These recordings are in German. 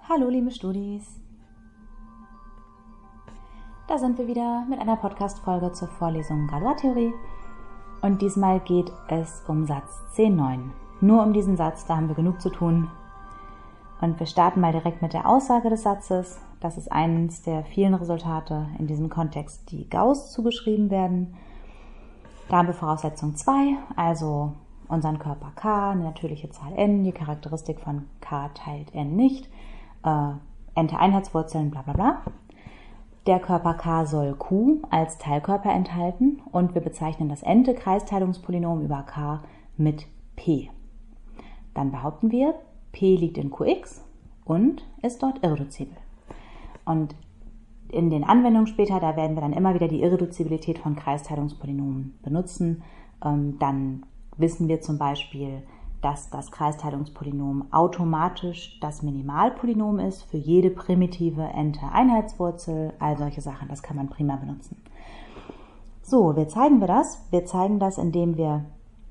Hallo liebe Studis! Da sind wir wieder mit einer Podcast-Folge zur Vorlesung Galoistheorie und diesmal geht es um Satz 10.9. Nur um diesen Satz, da haben wir genug zu tun. Und wir starten mal direkt mit der Aussage des Satzes. Das ist eines der vielen Resultate in diesem Kontext, die Gauss zugeschrieben werden. Da haben wir Voraussetzung 2, also unseren Körper K, eine natürliche Zahl n, die Charakteristik von K teilt n nicht, n-te Einheitswurzeln, bla bla bla. Der Körper K soll Q als Teilkörper enthalten und wir bezeichnen das n-te Kreisteilungspolynom über K mit P. Dann behaupten wir, P liegt in Qx und ist dort irreduzibel. Und in den Anwendungen später, da werden wir dann immer wieder die Irreduzibilität von Kreisteilungspolynomen benutzen. Dann wissen wir zum Beispiel, dass das Kreisteilungspolynom automatisch das Minimalpolynom ist für jede primitive n-te Einheitswurzel. All solche Sachen, das kann man prima benutzen. So, wie zeigen wir das? Wir zeigen das, indem wir,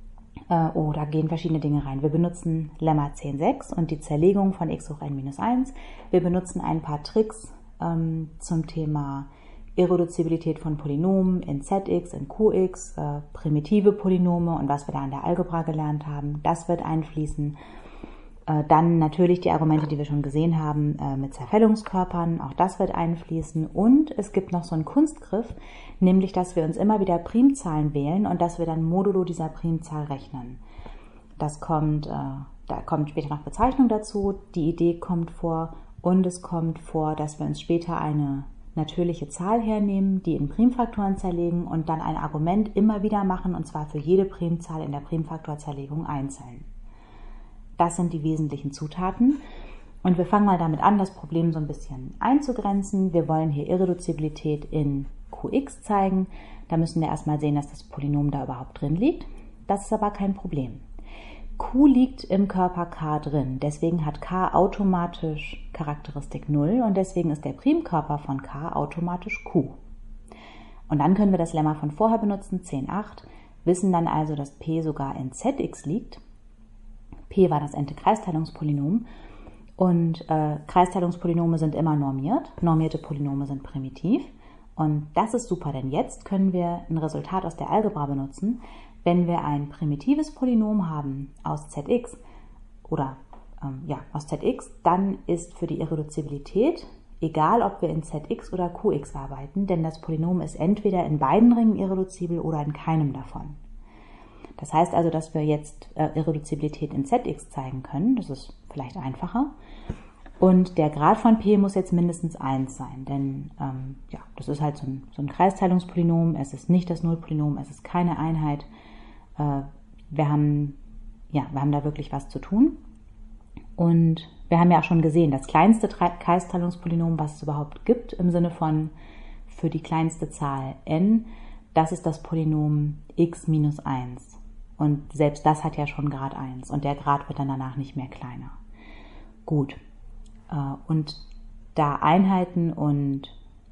da gehen verschiedene Dinge rein. Wir benutzen Lemma 10.6 und die Zerlegung von x hoch n-1. Wir benutzen ein paar Tricks zum Thema Irreduzibilität von Polynomen in Zx, in Qx, primitive Polynome und was wir da in der Algebra gelernt haben, das wird einfließen. Dann natürlich die Argumente, die wir schon gesehen haben mit Zerfällungskörpern, auch das wird einfließen. Und es gibt noch so einen Kunstgriff, nämlich, dass wir uns immer wieder Primzahlen wählen und dass wir dann modulo dieser Primzahl rechnen. Da kommt später noch Bezeichnung dazu, die Idee kommt vor und es kommt vor, dass wir uns später eine natürliche Zahl hernehmen, die in Primfaktoren zerlegen und dann ein Argument immer wieder machen, und zwar für jede Primzahl in der Primfaktorzerlegung einzeln. Das sind die wesentlichen Zutaten. Und wir fangen mal damit an, das Problem so ein bisschen einzugrenzen. Wir wollen hier Irreduzibilität in Qx zeigen. Da müssen wir erstmal sehen, dass das Polynom da überhaupt drin liegt. Das ist aber kein Problem. Q liegt im Körper K drin, deswegen hat K automatisch Charakteristik 0 und deswegen ist der Primkörper von K automatisch Q. Und dann können wir das Lemma von vorher benutzen, 10.8, wissen dann also, dass P sogar in Zx liegt. P war das n-te Kreisteilungspolynom und Kreisteilungspolynome sind immer normiert, normierte Polynome sind primitiv. Und das ist super, denn jetzt können wir ein Resultat aus der Algebra benutzen. Wenn wir ein primitives Polynom haben aus Zx aus Zx, dann ist für die Irreduzibilität egal, ob wir in Zx oder Qx arbeiten, denn das Polynom ist entweder in beiden Ringen irreduzibel oder in keinem davon. Das heißt also, dass wir jetzt Irreduzibilität in Zx zeigen können. Das ist vielleicht einfacher. Und der Grad von P muss jetzt mindestens 1 sein, denn das ist halt so ein Kreisteilungspolynom. Es ist nicht das Nullpolynom, es ist keine Einheit. Wir haben da wirklich was zu tun. Und wir haben ja auch schon gesehen, das kleinste Kreisteilungspolynom, was es überhaupt gibt, im Sinne von für die kleinste Zahl n, das ist das Polynom x minus 1. Und selbst das hat ja schon Grad 1 und der Grad wird dann danach nicht mehr kleiner. Gut. Und da Einheiten und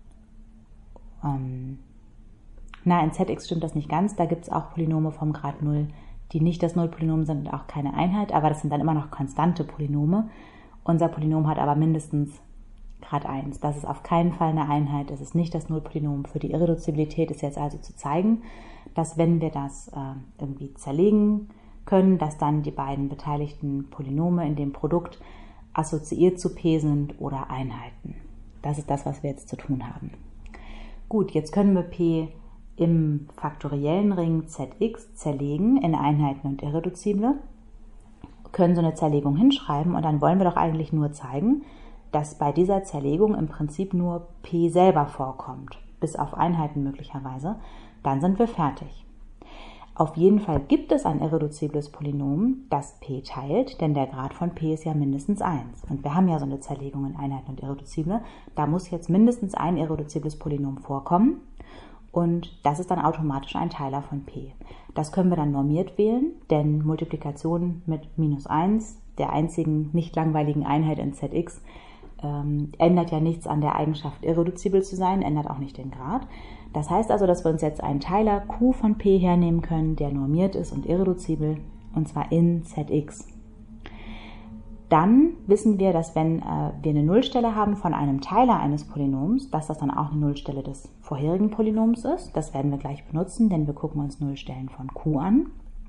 in Zx stimmt das nicht ganz, da gibt es auch Polynome vom Grad 0, die nicht das Nullpolynom sind und auch keine Einheit, aber das sind dann immer noch konstante Polynome. Unser Polynom hat aber mindestens Grad 1. Das ist auf keinen Fall eine Einheit, es ist nicht das Nullpolynom. Für die Irreduzibilität ist jetzt also zu zeigen, dass wenn wir das irgendwie zerlegen können, dass dann die beiden beteiligten Polynome in dem Produkt assoziiert zu P sind oder Einheiten. Das ist das, was wir jetzt zu tun haben. Gut, jetzt können wir P im faktoriellen Ring Zx zerlegen in Einheiten und Irreduzible, können so eine Zerlegung hinschreiben und dann wollen wir doch eigentlich nur zeigen, dass bei dieser Zerlegung im Prinzip nur P selber vorkommt, bis auf Einheiten möglicherweise. Dann sind wir fertig. Auf jeden Fall gibt es ein irreduzibles Polynom, das P teilt, denn der Grad von P ist ja mindestens 1. Und wir haben ja so eine Zerlegung in Einheiten und Irreduzible. Da muss jetzt mindestens ein irreduzibles Polynom vorkommen. Und das ist dann automatisch ein Teiler von P. Das können wir dann normiert wählen, denn Multiplikation mit minus 1, der einzigen nicht langweiligen Einheit in Zx, ändert ja nichts an der Eigenschaft, irreduzibel zu sein, ändert auch nicht den Grad. Das heißt also, dass wir uns jetzt einen Teiler Q von P hernehmen können, der normiert ist und irreduzibel, und zwar in Zx. dann wissen wir, dass wenn wir eine Nullstelle haben von einem Teiler eines Polynoms, dass das dann auch eine Nullstelle des vorherigen Polynoms ist. Das werden wir gleich benutzen, denn wir gucken uns Nullstellen von Q an.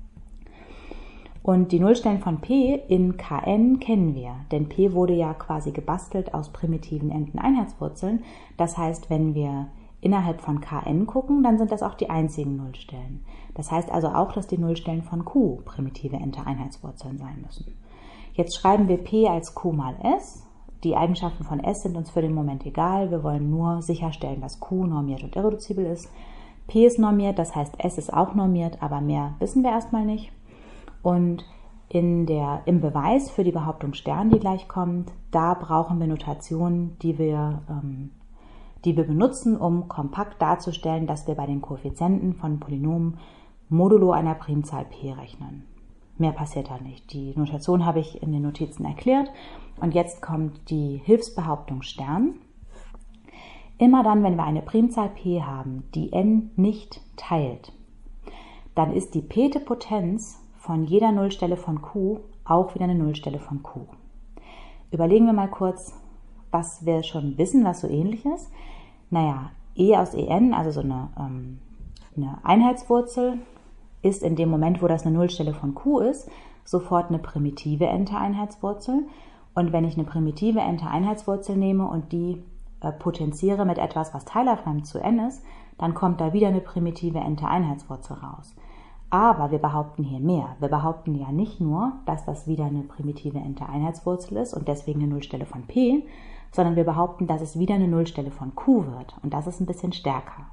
Und die Nullstellen von P in Kn kennen wir, denn P wurde ja quasi gebastelt aus primitiven Enten-Einheitswurzeln. Das heißt, wenn wir innerhalb von Kn gucken, dann sind das auch die einzigen Nullstellen. Das heißt also auch, dass die Nullstellen von Q primitive Ente-Einheitswurzeln sein müssen. Jetzt schreiben wir P als Q mal S. Die Eigenschaften von S sind uns für den Moment egal. Wir wollen nur sicherstellen, dass Q normiert und irreduzibel ist. P ist normiert, das heißt S ist auch normiert, aber mehr wissen wir erstmal nicht. Und im Beweis für die Behauptung Stern, die gleich kommt, da brauchen wir Notationen, die wir benutzen, um kompakt darzustellen, dass wir bei den Koeffizienten von Polynomen modulo einer Primzahl p rechnen. Mehr passiert da nicht. Die Notation habe ich in den Notizen erklärt. Und jetzt kommt die Hilfsbehauptung Stern. Immer dann, wenn wir eine Primzahl p haben, die n nicht teilt, dann ist die p-te Potenz von jeder Nullstelle von Q auch wieder eine Nullstelle von Q. Überlegen wir mal kurz, was wir schon wissen, was so ähnlich ist. Naja, e aus en, also so eine Einheitswurzel, ist in dem Moment, wo das eine Nullstelle von Q ist, sofort eine primitive Ente-Einheitswurzel. Und wenn ich eine primitive Ente-Einheitswurzel nehme und die potenziere mit etwas, was teilerfremd zu n ist, dann kommt da wieder eine primitive Ente-Einheitswurzel raus. Aber wir behaupten hier mehr. Wir behaupten ja nicht nur, dass das wieder eine primitive Ente-Einheitswurzel ist und deswegen eine Nullstelle von P, sondern wir behaupten, dass es wieder eine Nullstelle von Q wird. Und das ist ein bisschen stärker.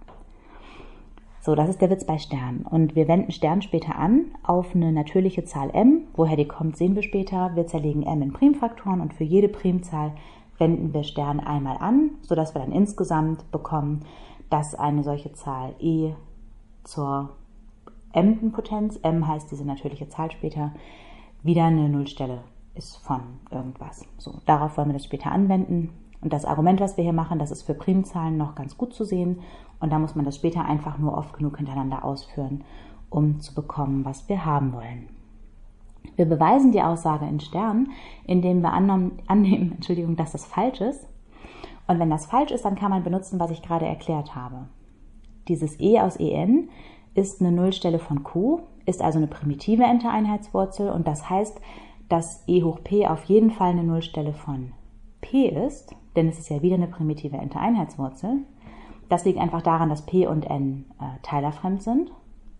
So, das ist der Witz bei Stern. Und wir wenden Stern später an auf eine natürliche Zahl m. Woher die kommt, sehen wir später. Wir zerlegen m in Primfaktoren und für jede Primzahl wenden wir Stern einmal an, sodass wir dann insgesamt bekommen, dass eine solche Zahl e zur m-ten Potenz, m heißt diese natürliche Zahl später, wieder eine Nullstelle ist von irgendwas. So, darauf wollen wir das später anwenden. Und das Argument, was wir hier machen, das ist für Primzahlen noch ganz gut zu sehen. Und da muss man das später einfach nur oft genug hintereinander ausführen, um zu bekommen, was wir haben wollen. Wir beweisen die Aussage in Stern, indem wir annehmen, dass das falsch ist. Und wenn das falsch ist, dann kann man benutzen, was ich gerade erklärt habe. Dieses e aus en ist eine Nullstelle von Q, ist also eine primitive Ente-Einheitswurzel und das heißt, dass e hoch p auf jeden Fall eine Nullstelle von p ist, denn es ist ja wieder eine primitive Ente-Einheitswurzel. Das liegt einfach daran, dass p und n teilerfremd sind.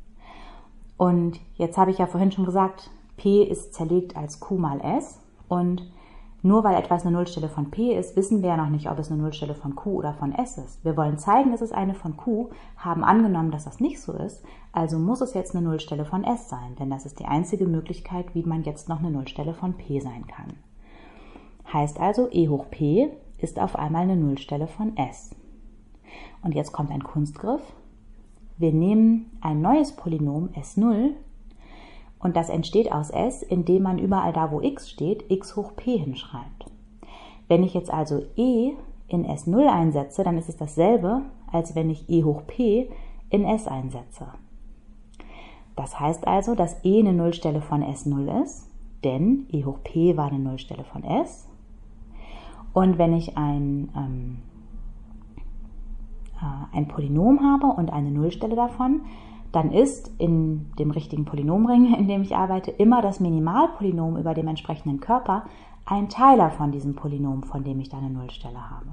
Und jetzt habe ich ja vorhin schon gesagt, p ist zerlegt als q mal s und nur weil etwas eine Nullstelle von p ist, wissen wir ja noch nicht, ob es eine Nullstelle von q oder von s ist. Wir wollen zeigen, es ist eine von q, haben angenommen, dass das nicht so ist, also muss es jetzt eine Nullstelle von s sein, denn das ist die einzige Möglichkeit, wie man jetzt noch eine Nullstelle von p sein kann. Heißt also, e hoch p ist auf einmal eine Nullstelle von s. Und jetzt kommt ein Kunstgriff. Wir nehmen ein neues Polynom S0 und das entsteht aus s, indem man überall da, wo x steht, x hoch p hinschreibt. Wenn ich jetzt also e in S0 einsetze, dann ist es dasselbe, als wenn ich e hoch p in s einsetze. Das heißt also, dass e eine Nullstelle von S0 ist, denn e hoch p war eine Nullstelle von s. Und wenn ich ein Polynom habe und eine Nullstelle davon, dann ist in dem richtigen Polynomring, in dem ich arbeite, immer das Minimalpolynom über dem entsprechenden Körper ein Teiler von diesem Polynom, von dem ich da eine Nullstelle habe.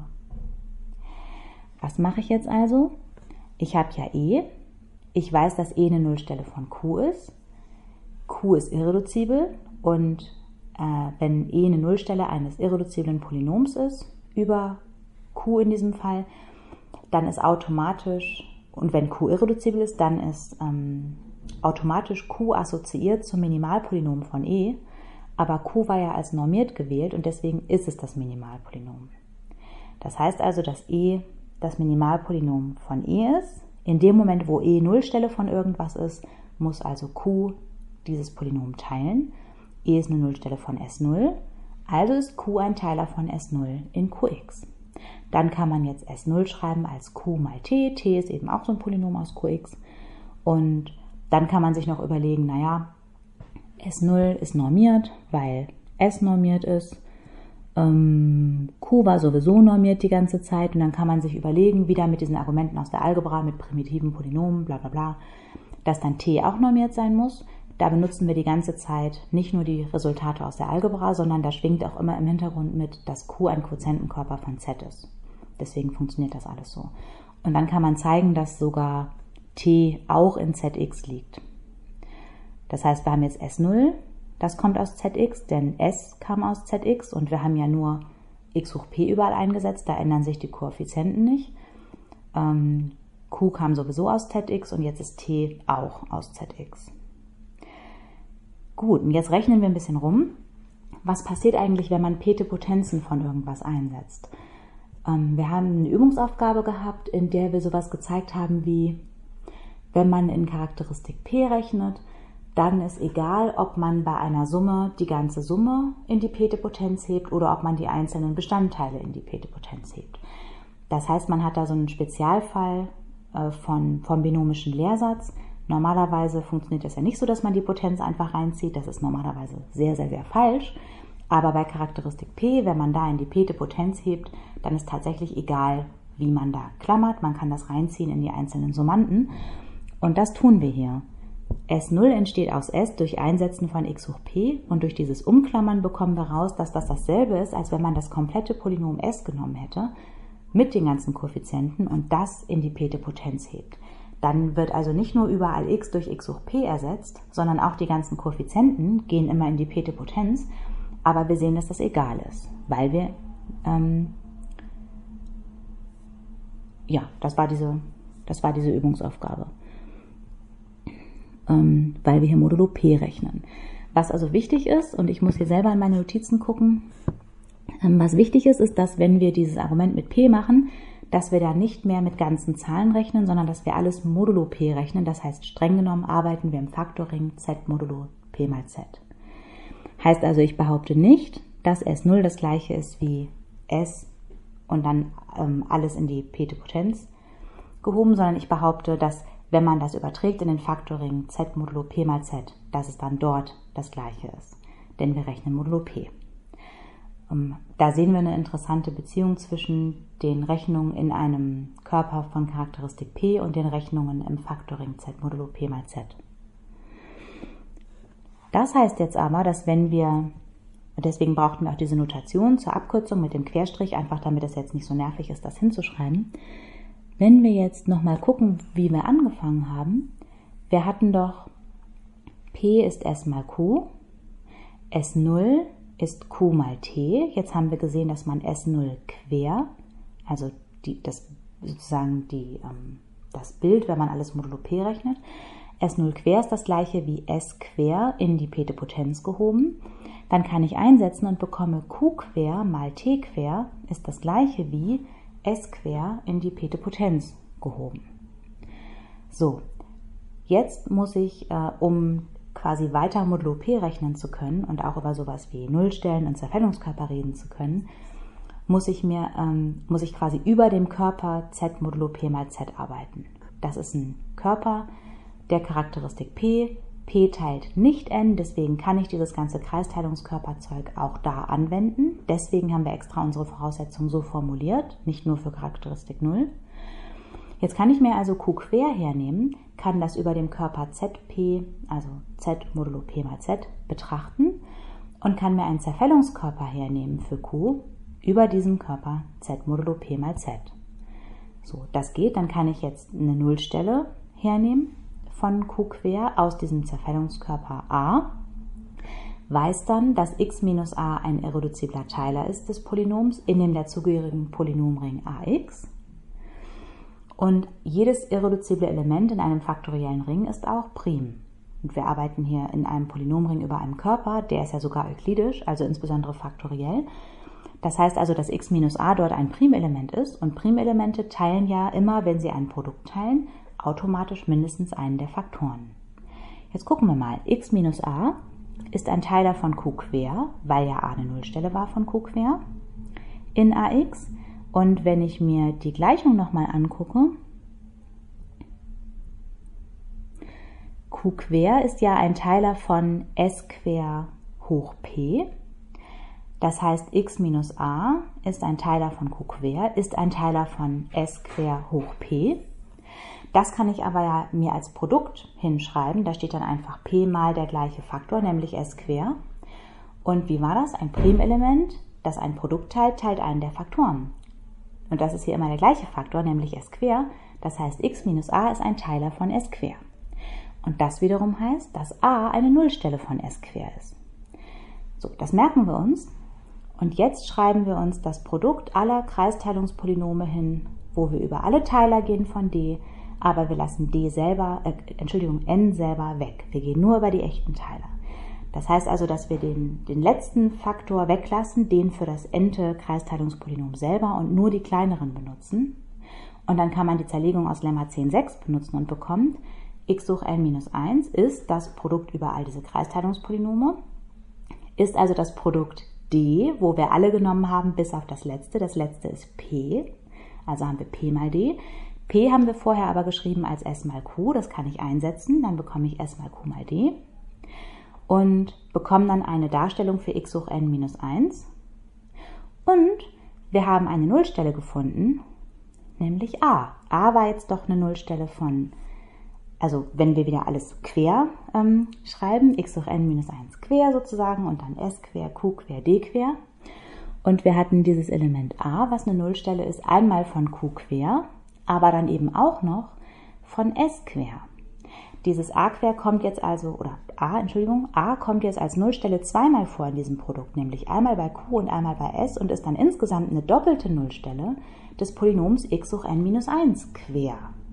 Was mache ich jetzt also? Ich habe ja e. Ich weiß, dass e eine Nullstelle von q ist. Q ist irreduzibel und wenn e eine Nullstelle eines irreduziblen Polynoms ist, über q in diesem Fall, dann ist automatisch, und wenn q irreduzibel ist, dann ist automatisch q assoziiert zum Minimalpolynom von e, aber q war ja als normiert gewählt und deswegen ist es das Minimalpolynom. Das heißt also, dass e das Minimalpolynom von e ist. In dem Moment, wo e Nullstelle von irgendwas ist, muss also q dieses Polynom teilen. E ist eine Nullstelle von S0, also ist q ein Teiler von S0 in qx. Dann kann man jetzt S0 schreiben als q mal t. T ist eben auch so ein Polynom aus qx. Und dann kann man sich noch überlegen, naja, S0 ist normiert, weil S normiert ist. Q war sowieso normiert die ganze Zeit und dann kann man sich überlegen, wieder mit diesen Argumenten aus der Algebra, mit primitiven Polynomen, bla bla bla, dass dann T auch normiert sein muss. Da benutzen wir die ganze Zeit nicht nur die Resultate aus der Algebra, sondern da schwingt auch immer im Hintergrund mit, dass Q ein Quotientenkörper von Z ist. Deswegen funktioniert das alles so. Und dann kann man zeigen, dass sogar T auch in Zx liegt. Das heißt, wir haben jetzt S0, das kommt aus Zx, denn S kam aus Zx und wir haben ja nur x hoch p überall eingesetzt, da ändern sich die Koeffizienten nicht. Q kam sowieso aus Zx und jetzt ist T auch aus Zx. Gut, und jetzt rechnen wir ein bisschen rum. Was passiert eigentlich, wenn man P-Potenzen von irgendwas einsetzt? Wir haben eine Übungsaufgabe gehabt, in der wir sowas gezeigt haben wie, wenn man in Charakteristik P rechnet, dann ist egal, ob man bei einer Summe die ganze Summe in die P-Potenz hebt oder ob man die einzelnen Bestandteile in die P-Potenz hebt. Das heißt, man hat da so einen Spezialfall vom binomischen Lehrsatz. Normalerweise funktioniert das ja nicht so, dass man die Potenz einfach reinzieht. Das ist normalerweise sehr, sehr, sehr falsch. Aber bei Charakteristik P, wenn man da in die P-Potenz hebt, dann ist tatsächlich egal, wie man da klammert. Man kann das reinziehen in die einzelnen Summanden. Und das tun wir hier. S0 entsteht aus S durch Einsetzen von x hoch p und durch dieses Umklammern bekommen wir raus, dass das dasselbe ist, als wenn man das komplette Polynom S genommen hätte, mit den ganzen Koeffizienten und das in die P-Potenz hebt. Dann wird also nicht nur überall x durch x hoch p ersetzt, sondern auch die ganzen Koeffizienten gehen immer in die P-Potenz, aber wir sehen, dass das egal ist, weil wir, das war diese Übungsaufgabe. Weil wir hier modulo P rechnen. Was also wichtig ist, und ich muss hier selber in meine Notizen gucken, was wichtig ist, ist, dass wenn wir dieses Argument mit P machen, dass wir da nicht mehr mit ganzen Zahlen rechnen, sondern dass wir alles modulo P rechnen. Das heißt, streng genommen arbeiten wir im Faktorring Z modulo P mal Z. Heißt also, ich behaupte nicht, dass S0 das gleiche ist wie S und dann alles in die P-Potenz gehoben, sondern ich behaupte, dass wenn man das überträgt in den Faktorring Z modulo P mal Z, dass es dann dort das gleiche ist. Denn wir rechnen modulo P. Da sehen wir eine interessante Beziehung zwischen den Rechnungen in einem Körper von Charakteristik P und den Rechnungen im Faktorring Z modulo P mal Z. Das heißt jetzt aber, dass wenn wir, deswegen brauchten wir auch diese Notation zur Abkürzung mit dem Querstrich, einfach damit es jetzt nicht so nervig ist, das hinzuschreiben. Wenn wir jetzt nochmal gucken, wie wir angefangen haben, wir hatten doch P ist S mal Q, S0 ist Q mal T. Jetzt haben wir gesehen, dass man S0 quer, also das Bild, wenn man alles modulo P rechnet, S0 quer ist das gleiche wie S quer in die P-Potenz gehoben. Dann kann ich einsetzen und bekomme Q quer mal T quer ist das gleiche wie S quer in die P-Potenz gehoben. So, jetzt muss ich, um quasi weiter modulo P rechnen zu können und auch über sowas wie Nullstellen und Zerfällungskörper reden zu können, muss ich quasi über dem Körper Z modulo P mal Z arbeiten. Das ist ein Körper der Charakteristik P. P teilt nicht N, deswegen kann ich dieses ganze Kreisteilungskörperzeug auch da anwenden. Deswegen haben wir extra unsere Voraussetzungen so formuliert, nicht nur für Charakteristik 0. Jetzt kann ich mir also Q quer hernehmen, kann das über dem Körper ZP, also Z modulo P mal Z, betrachten und kann mir einen Zerfällungskörper hernehmen für Q über diesem Körper Z modulo P mal Z. So, das geht, dann kann ich jetzt eine Nullstelle hernehmen von Q quer aus diesem Zerfällungskörper A, weiß dann, dass x minus a ein irreduzibler Teiler ist des Polynoms in dem dazugehörigen Polynomring ax. Und jedes irreduzible Element in einem faktoriellen Ring ist auch prim. Und wir arbeiten hier in einem Polynomring über einen Körper, der ist ja sogar euklidisch, also insbesondere faktoriell. Das heißt also, dass x minus a dort ein Primelement ist und Primelemente teilen ja immer, wenn sie ein Produkt teilen, automatisch mindestens einen der Faktoren. Jetzt gucken wir mal. X minus a ist ein Teiler von Q quer, weil ja a eine Nullstelle war von Q quer, in ax. Und wenn ich mir die Gleichung nochmal angucke, Q quer ist ja ein Teiler von S quer hoch P. Das heißt, x minus a ist ein Teiler von q quer, ist ein Teiler von s quer hoch p. Das kann ich aber ja mir als Produkt hinschreiben. Da steht dann einfach p mal der gleiche Faktor, nämlich s quer. Und wie war das? Ein Primelement, das ein Produkt teilt, teilt einen der Faktoren. Und das ist hier immer der gleiche Faktor, nämlich s quer. Das heißt, x minus a ist ein Teiler von s quer. Und das wiederum heißt, dass a eine Nullstelle von s quer ist. So, das merken wir uns. Und jetzt schreiben wir uns das Produkt aller Kreisteilungspolynome hin, wo wir über alle Teiler gehen von d, aber wir lassen n selber weg. Wir gehen nur über die echten Teiler. Das heißt also, dass wir den letzten Faktor weglassen, den für das n-te Kreisteilungspolynom selber und nur die kleineren benutzen. Und dann kann man die Zerlegung aus Lemma 10.6 benutzen und bekommt, x hoch n minus 1 ist das Produkt über all diese Kreisteilungspolynome, ist also das Produkt d, wo wir alle genommen haben, bis auf das letzte. Das letzte ist p, also haben wir p mal d. P haben wir vorher aber geschrieben als s mal q, das kann ich einsetzen, dann bekomme ich s mal q mal d und bekomme dann eine Darstellung für x hoch n minus 1. Und wir haben eine Nullstelle gefunden, nämlich a. A war jetzt doch eine Nullstelle von, also wenn wir wieder alles quer schreiben, x hoch n minus 1 quer sozusagen und dann s quer, q quer, d quer. Und wir hatten dieses Element a, was eine Nullstelle ist, einmal von q quer, aber dann eben auch noch von s quer. Dieses a quer kommt jetzt also, a kommt jetzt als Nullstelle zweimal vor in diesem Produkt, nämlich einmal bei q und einmal bei s und ist dann insgesamt eine doppelte Nullstelle des Polynoms x hoch n minus 1 quer.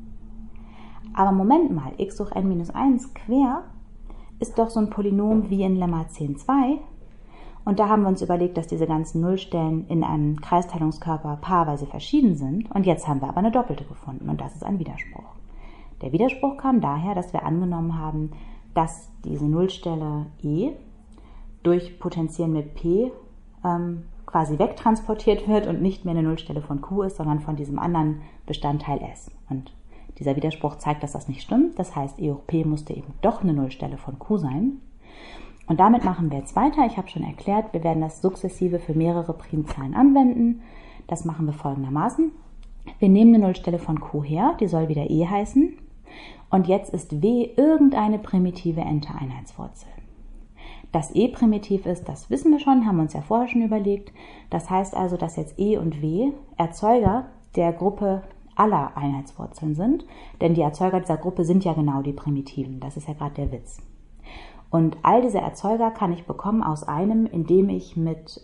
Aber Moment mal, x hoch n minus 1 quer ist doch so ein Polynom wie in Lemma 10.2. Und da haben wir uns überlegt, dass diese ganzen Nullstellen in einem Kreisteilungskörper paarweise verschieden sind. Und jetzt haben wir aber eine doppelte gefunden und das ist ein Widerspruch. Der Widerspruch kam daher, dass wir angenommen haben, dass diese Nullstelle e durch Potenzieren mit p quasi wegtransportiert wird und nicht mehr eine Nullstelle von q ist, sondern von diesem anderen Bestandteil s. Und dieser Widerspruch zeigt, dass das nicht stimmt. Das heißt, e hoch p musste eben doch eine Nullstelle von q sein. Und damit machen wir jetzt weiter. Ich habe schon erklärt, wir werden das sukzessive für mehrere Primzahlen anwenden. Das machen wir folgendermaßen. Wir nehmen eine Nullstelle von q her, die soll wieder e heißen. Und jetzt ist w irgendeine primitive n-te Einheitswurzel. Dass e primitiv ist, das wissen wir schon, haben wir uns ja vorher schon überlegt. Das heißt also, dass jetzt e und w Erzeuger der Gruppe aller Einheitswurzeln sind, denn die Erzeuger dieser Gruppe sind ja genau die Primitiven. Das ist ja gerade der Witz. Und all diese Erzeuger kann ich bekommen aus einem, indem ich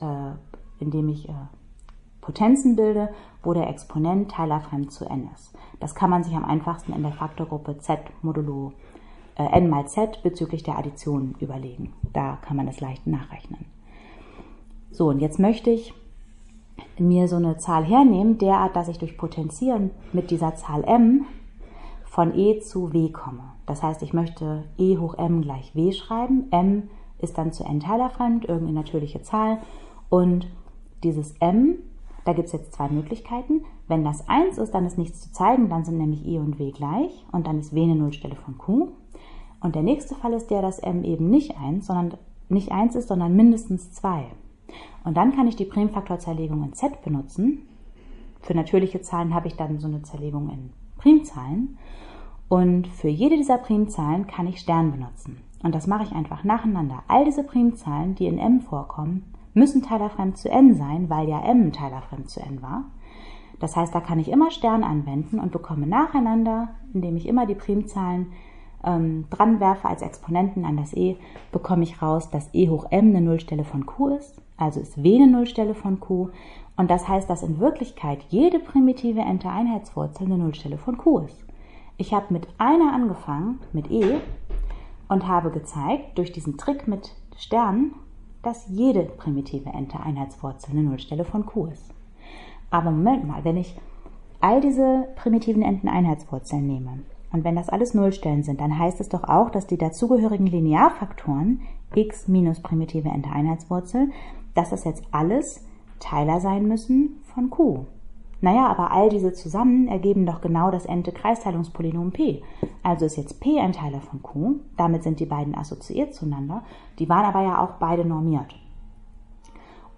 Potenzen bilde, wo der Exponent teilerfremd zu n ist. Das kann man sich am einfachsten in der Faktorgruppe z modulo n mal z bezüglich der Addition überlegen. Da kann man das leicht nachrechnen. So, und jetzt möchte ich mir so eine Zahl hernehmen, derart, dass ich durch Potenzieren mit dieser Zahl m von e zu w komme. Das heißt, ich möchte e hoch m gleich w schreiben. M ist dann zu n teilerfremd, irgendeine natürliche Zahl. Und dieses m, da gibt es jetzt zwei Möglichkeiten. Wenn das 1 ist, dann ist nichts zu zeigen, dann sind nämlich e und w gleich und dann ist w eine Nullstelle von q. Und der nächste Fall ist der, dass m eben nicht 1 ist, sondern mindestens 2. Und dann kann ich die Primfaktorzerlegung in z benutzen. Für natürliche Zahlen habe ich dann so eine Zerlegung in Primzahlen. Und für jede dieser Primzahlen kann ich Stern benutzen. Und das mache ich einfach nacheinander. All diese Primzahlen, die in m vorkommen, müssen teilerfremd zu n sein, weil ja m teilerfremd zu n war. Das heißt, da kann ich immer Stern anwenden und bekomme nacheinander, indem ich immer die Primzahlen dran werfe als Exponenten an das e, bekomme ich raus, dass e hoch m eine Nullstelle von q ist, also ist w eine Nullstelle von q. Und das heißt, dass in Wirklichkeit jede primitive n-te Einheitswurzel eine Nullstelle von q ist. Ich habe mit einer angefangen, mit e, und habe gezeigt, durch diesen Trick mit Sternen, dass jede primitive n-te Einheitswurzel eine Nullstelle von q ist. Aber Moment mal, wenn ich all diese primitiven n-ten Einheitswurzeln nehme und wenn das alles Nullstellen sind, dann heißt es doch auch, dass die dazugehörigen Linearfaktoren x minus primitive n-te Einheitswurzel, dass das jetzt alles Teiler sein müssen von q. Naja, aber all diese zusammen ergeben doch genau das n-te Kreisteilungspolynom p. Also ist jetzt p ein Teiler von q, damit sind die beiden assoziiert zueinander, die waren aber ja auch beide normiert.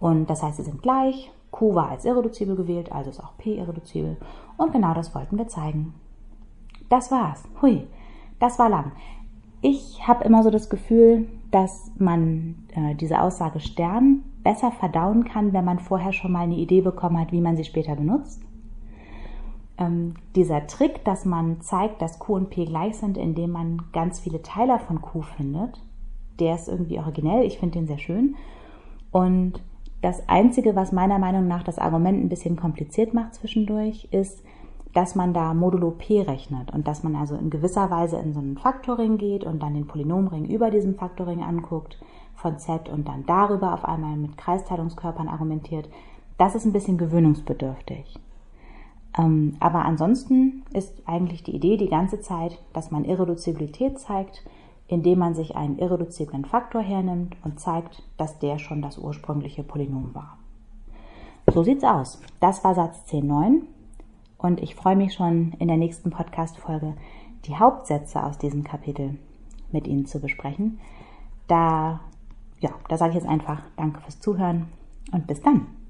Und das heißt, sie sind gleich. Q war als irreduzibel gewählt, also ist auch P irreduzibel. Und genau das wollten wir zeigen. Das war's. Hui, das war lang. Ich habe immer so das Gefühl, dass man diese Aussage Stern besser verdauen kann, wenn man vorher schon mal eine Idee bekommen hat, wie man sie später benutzt. Dieser Trick, dass man zeigt, dass Q und P gleich sind, indem man ganz viele Teiler von Q findet, der ist irgendwie originell. Ich finde den sehr schön. Und das Einzige, was meiner Meinung nach das Argument ein bisschen kompliziert macht zwischendurch, ist, dass man da modulo P rechnet und dass man also in gewisser Weise in so einen Faktorring geht und dann den Polynomring über diesem Faktorring anguckt von Z und dann darüber auf einmal mit Kreisteilungskörpern argumentiert. Das ist ein bisschen gewöhnungsbedürftig. Aber ansonsten ist eigentlich die Idee die ganze Zeit, dass man Irreduzibilität zeigt, indem man sich einen irreduziblen Faktor hernimmt und zeigt, dass der schon das ursprüngliche Polynom war. So sieht's aus. Das war Satz 10.9 und ich freue mich schon in der nächsten Podcast-Folge die Hauptsätze aus diesem Kapitel mit Ihnen zu besprechen. Da sage ich jetzt einfach Danke fürs Zuhören und bis dann.